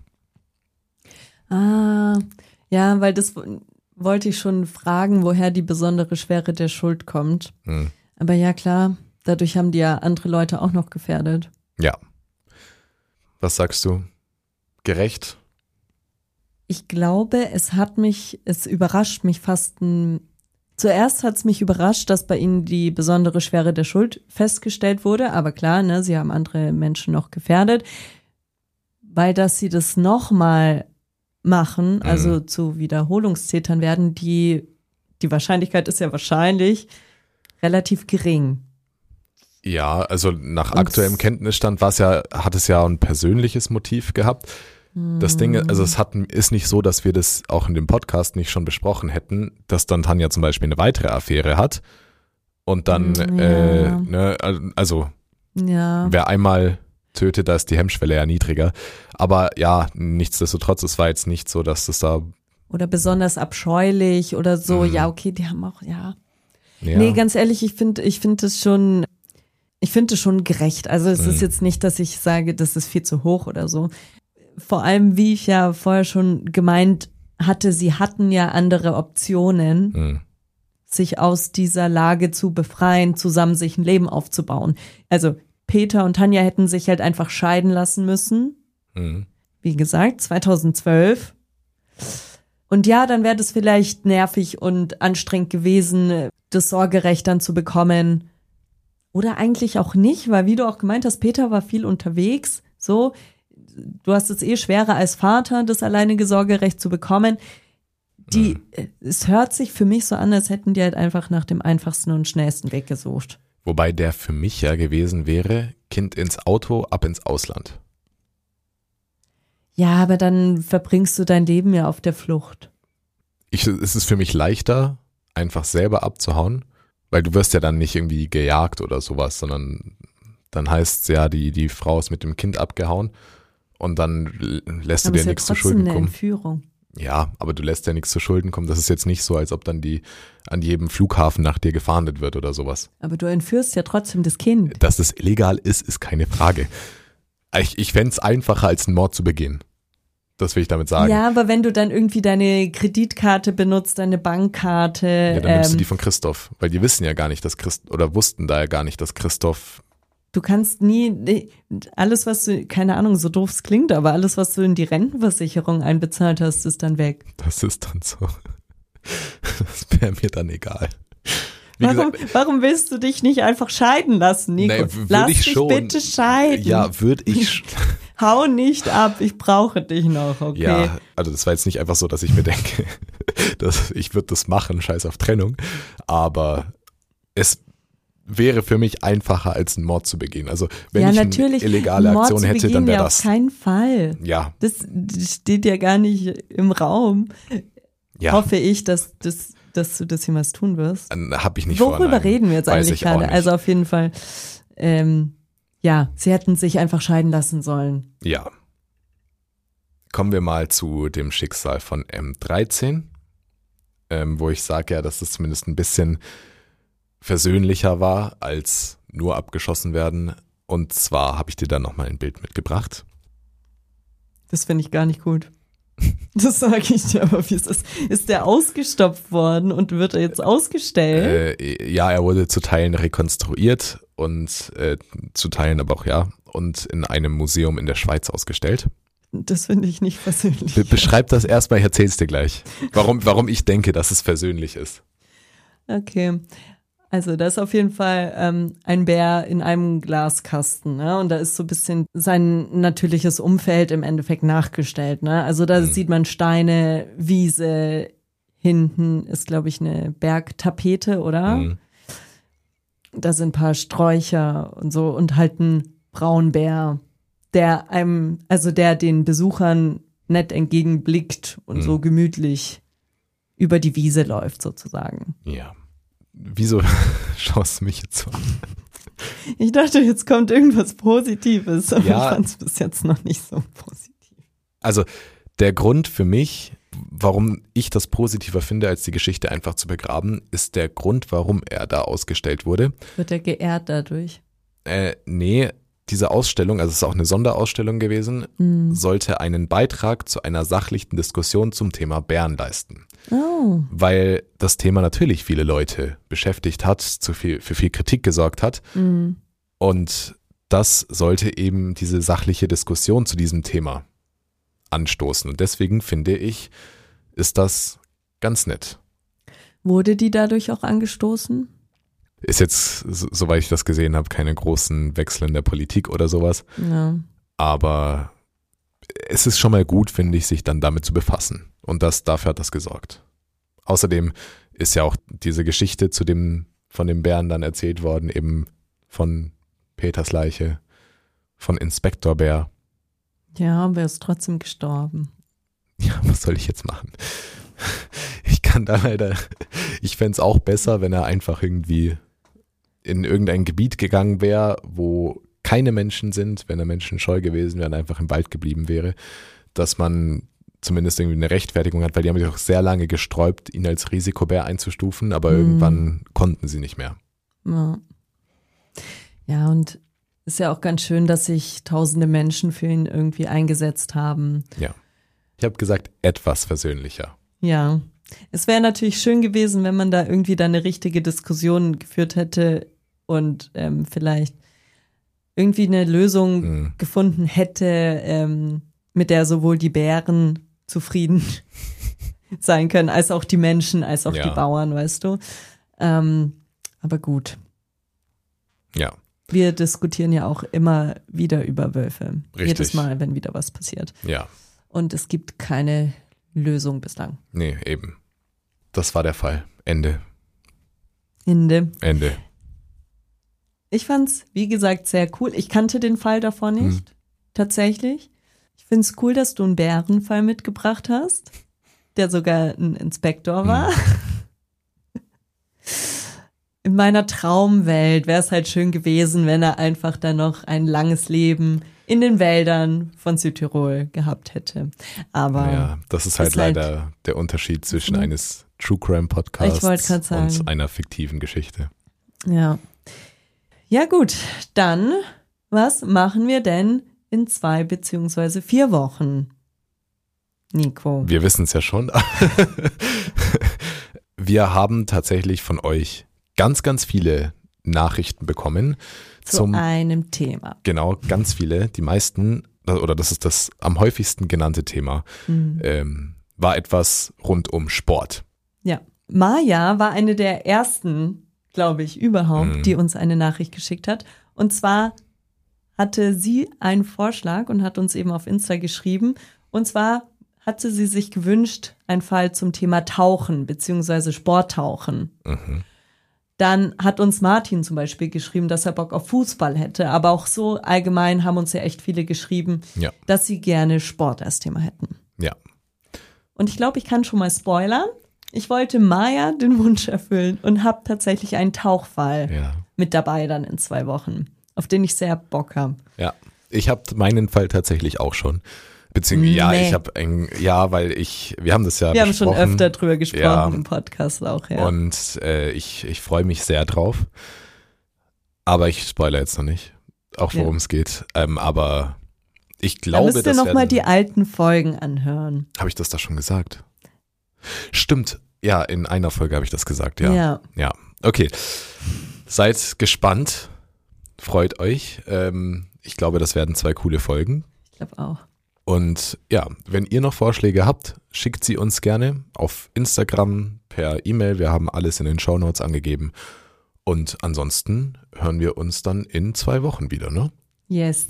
Ah, ja, weil das wollte ich schon fragen, woher die besondere Schwere der Schuld kommt. Mhm. Aber ja, klar, dadurch haben die ja andere Leute auch noch gefährdet. Ja. Was sagst du? Gerecht? Ich glaube, es hat mich, es überrascht mich fast ein, zuerst hat es mich überrascht, dass bei ihnen die besondere Schwere der Schuld festgestellt wurde, aber klar, ne, sie haben andere Menschen noch gefährdet, weil dass sie das nochmal machen, also mhm. zu Wiederholungstätern werden, die, die Wahrscheinlichkeit ist ja wahrscheinlich relativ gering. Ja, also nach Und aktuellem Kenntnisstand war es ja, hat es ja ein persönliches Motiv gehabt. Das Ding, also es hat, ist nicht so, dass wir das auch in dem Podcast nicht schon besprochen hätten, dass dann Tanja zum Beispiel eine weitere Affäre hat und dann, ja. äh, ne, also ja. wer einmal tötet, da ist die Hemmschwelle ja niedriger. Aber ja, nichtsdestotrotz, es war jetzt nicht so, dass das da oder besonders abscheulich oder so, mhm. ja okay, die haben auch, ja. ja. Nee, ganz ehrlich, ich finde, ich finde es schon, ich finde es schon gerecht. Also es mhm. ist jetzt nicht, dass ich sage, das ist viel zu hoch oder so. Vor allem, wie ich ja vorher schon gemeint hatte, sie hatten ja andere Optionen, mhm. sich aus dieser Lage zu befreien, zusammen sich ein Leben aufzubauen. Also Peter und Tanja hätten sich halt einfach scheiden lassen müssen. Mhm. Wie gesagt, zweitausendzwölf. Und ja, dann wäre das vielleicht nervig und anstrengend gewesen, das Sorgerecht dann zu bekommen. Oder eigentlich auch nicht, weil wie du auch gemeint hast, Peter war viel unterwegs, so. Du hast es eh schwerer als Vater, das alleinige Sorgerecht zu bekommen. Die, mhm. es hört sich für mich so an, als hätten die halt einfach nach dem einfachsten und schnellsten Weg gesucht. Wobei der für mich ja gewesen wäre, Kind ins Auto, ab ins Ausland. Ja, aber dann verbringst du dein Leben ja auf der Flucht. Ich, es ist für mich leichter, einfach selber abzuhauen, weil du wirst ja dann nicht irgendwie gejagt oder sowas, sondern dann heißt es ja, die, die Frau ist mit dem Kind abgehauen. Und dann lässt aber du dir nichts ja zu Schulden kommen. Entführung. Ja, aber du lässt ja nichts zu Schulden kommen. Das ist jetzt nicht so, als ob dann die an jedem Flughafen nach dir gefahndet wird oder sowas. Aber du entführst ja trotzdem das Kind. Dass das illegal ist, ist keine Frage. Ich, ich fände es einfacher, als einen Mord zu begehen. Das will ich damit sagen. Ja, aber wenn du dann irgendwie deine Kreditkarte benutzt, deine Bankkarte. Ja, dann nimmst ähm, du die von Christoph. Weil die wissen ja gar nicht, dass Christ oder wussten da ja gar nicht, dass Christoph. Du kannst nie, alles was du, keine Ahnung, so doof es klingt, aber alles, was du in die Rentenversicherung einbezahlt hast, ist dann weg. Das ist dann so. Das wäre mir dann egal. Wie warum, gesagt, warum willst du dich nicht einfach scheiden lassen, Nico? Nee, Lass ich dich schon. bitte scheiden. Ja, würde ich. Hau nicht ab, ich brauche dich noch, okay? Ja, also das war jetzt nicht einfach so, dass ich mir denke, dass ich würde das machen, scheiß auf Trennung, aber es wäre für mich einfacher, als einen Mord zu begehen. Also wenn ja, ich natürlich. eine illegale Mord Aktion hätte, dann wäre das. Auf keinen Fall. Ja. Das, das steht ja gar nicht im Raum. Ja. Hoffe ich, dass, dass, dass du das jemals tun wirst. Habe ich nicht Worüber vor. Worüber reden wir jetzt eigentlich gerade? Also auf jeden Fall, ähm, ja, sie hätten sich einfach scheiden lassen sollen. Ja. Kommen wir mal zu dem Schicksal von M dreizehn, ähm, wo ich sage ja, dass es zumindest ein bisschen versöhnlicher war, als nur abgeschossen werden. Und zwar habe ich dir dann nochmal ein Bild mitgebracht. Das finde ich gar nicht gut. Das sage ich dir, aber wie ist das? Ist der ausgestopft worden und wird er jetzt ausgestellt? Äh, ja, er wurde zu Teilen rekonstruiert und äh, zu Teilen aber auch ja und in einem Museum in der Schweiz ausgestellt. Das finde ich nicht versöhnlich. Be- beschreib das erstmal, ich erzähl's dir gleich. Warum, warum ich denke, dass es versöhnlich ist. Okay. Also da ist auf jeden Fall ähm, ein Bär in einem Glaskasten, ne? Und da ist so ein bisschen sein natürliches Umfeld im Endeffekt nachgestellt, ne? Also da mhm. sieht man Steine, Wiese, hinten ist, glaube ich, eine Bergtapete, oder? Mhm. Da sind ein paar Sträucher und so und halt ein Braunbär, der einem, also der den Besuchern nett entgegenblickt und mhm. so gemütlich über die Wiese läuft sozusagen. Ja. Wieso schaust du mich jetzt so an? Ich dachte, jetzt kommt irgendwas Positives, aber ja, ich fand es bis jetzt noch nicht so positiv. Also der Grund für mich, warum ich das positiver finde, als die Geschichte einfach zu begraben, ist der Grund, warum er da ausgestellt wurde. Wird er geehrt dadurch? Äh, nee, diese Ausstellung, also es ist auch eine Sonderausstellung gewesen, mhm. sollte einen Beitrag zu einer sachlichen Diskussion zum Thema Bären leisten. Oh. Weil das Thema natürlich viele Leute beschäftigt hat, zu viel, für viel Kritik gesorgt hat. Mhm. Und das sollte eben diese sachliche Diskussion zu diesem Thema anstoßen. Und deswegen finde ich, ist das ganz nett. Wurde die dadurch auch angestoßen? Ist jetzt, soweit ich das gesehen habe, keine großen Wechsel in der Politik oder sowas. Ja. Aber es ist schon mal gut, finde ich, sich dann damit zu befassen. Und das, dafür hat das gesorgt. Außerdem ist ja auch diese Geschichte zu dem, von dem Bären dann erzählt worden, eben von Peters Leiche, von Inspektor Bär. Ja, aber er ist trotzdem gestorben. Ja, was soll ich jetzt machen? Ich kann da leider, ich fände es auch besser, wenn er einfach irgendwie in irgendein Gebiet gegangen wäre, wo keine Menschen sind, wenn er menschenscheu gewesen wäre und einfach im Wald geblieben wäre, dass man zumindest irgendwie eine Rechtfertigung hat, weil die haben sich auch sehr lange gesträubt, ihn als Risikobär einzustufen, aber mhm. irgendwann konnten sie nicht mehr. Ja. Ja, und ist ja auch ganz schön, dass sich tausende Menschen für ihn irgendwie eingesetzt haben. Ja. Ich habe gesagt, etwas versöhnlicher. Ja. Es wäre natürlich schön gewesen, wenn man da irgendwie dann eine richtige Diskussion geführt hätte und ähm, vielleicht irgendwie eine Lösung mhm. gefunden hätte, ähm, mit der sowohl die Bären zufrieden sein können, als auch die Menschen, als auch ja. die Bauern, weißt du. Ähm, aber gut. Ja. Wir diskutieren ja auch immer wieder über Wölfe. Richtig. Jedes Mal, wenn wieder was passiert. Ja. Und es gibt keine Lösung bislang. Nee, eben. Das war der Fall. Ende. Ende. Ende. Ich fand's, wie gesagt, sehr cool. Ich kannte den Fall davor nicht, hm. tatsächlich. Ich find's cool, dass du einen Bärenfall mitgebracht hast, der sogar ein Inspektor war. Hm. In meiner Traumwelt wäre es halt schön gewesen, wenn er einfach dann noch ein langes Leben in den Wäldern von Südtirol gehabt hätte. Aber ja, das ist halt ist leider halt der Unterschied zwischen mhm. eines True Crime Podcasts und einer fiktiven Geschichte. Ja. Ja gut, dann, was machen wir denn in zwei beziehungsweise vier Wochen, Nico? Wir wissen es ja schon. Wir haben tatsächlich von euch ganz, ganz viele Nachrichten bekommen. Zu zum, einem Thema. Genau, ganz viele. Die meisten, oder das ist das am häufigsten genannte Thema, mhm. ähm, war etwas rund um Sport. Ja, Maja war eine der ersten, glaube ich, überhaupt, mhm. die uns eine Nachricht geschickt hat. Und zwar hatte sie einen Vorschlag und hat uns eben auf Insta geschrieben. Und zwar hatte sie sich gewünscht, einen Fall zum Thema Tauchen beziehungsweise Sporttauchen. Mhm. Dann hat uns Martin zum Beispiel geschrieben, dass er Bock auf Fußball hätte. Aber auch so allgemein haben uns ja echt viele geschrieben, ja. dass sie gerne Sport als Thema hätten. Ja. Und ich glaube, ich kann schon mal spoilern. Ich wollte Maja den Wunsch erfüllen und habe tatsächlich einen Tauchfall ja. mit dabei dann in zwei Wochen, auf den ich sehr Bock habe. Ja, ich habe meinen Fall tatsächlich auch schon. Beziehungsweise, ja, nee. ich habe ein, ja, weil ich, wir haben das ja Wir besprochen. haben schon öfter drüber gesprochen ja. im Podcast auch, ja. Und äh, ich, ich freue mich sehr drauf. Aber ich spoilere jetzt noch nicht, auch worum es ja. geht. Ähm, aber ich glaube, da müsst ihr noch mal die alten Folgen anhören. Habe ich das da schon gesagt? Stimmt, ja, in einer Folge habe ich das gesagt, ja. Ja. Ja, okay. Seid gespannt, freut euch. Ähm, ich glaube, das werden zwei coole Folgen. Ich glaube auch. Und ja, wenn ihr noch Vorschläge habt, schickt sie uns gerne auf Instagram, per E-Mail. Wir haben alles in den Shownotes angegeben. Und ansonsten hören wir uns dann in zwei Wochen wieder, ne? Yes.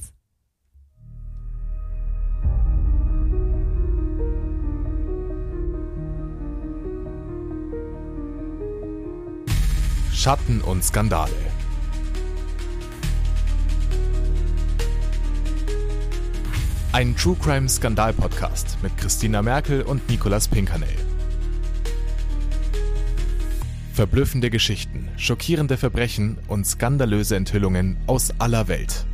Schatten und Skandale. Ein True Crime Skandal Podcast mit Christina Merkel und Nicolas Pinkernell. Verblüffende Geschichten, schockierende Verbrechen und skandalöse Enthüllungen aus aller Welt.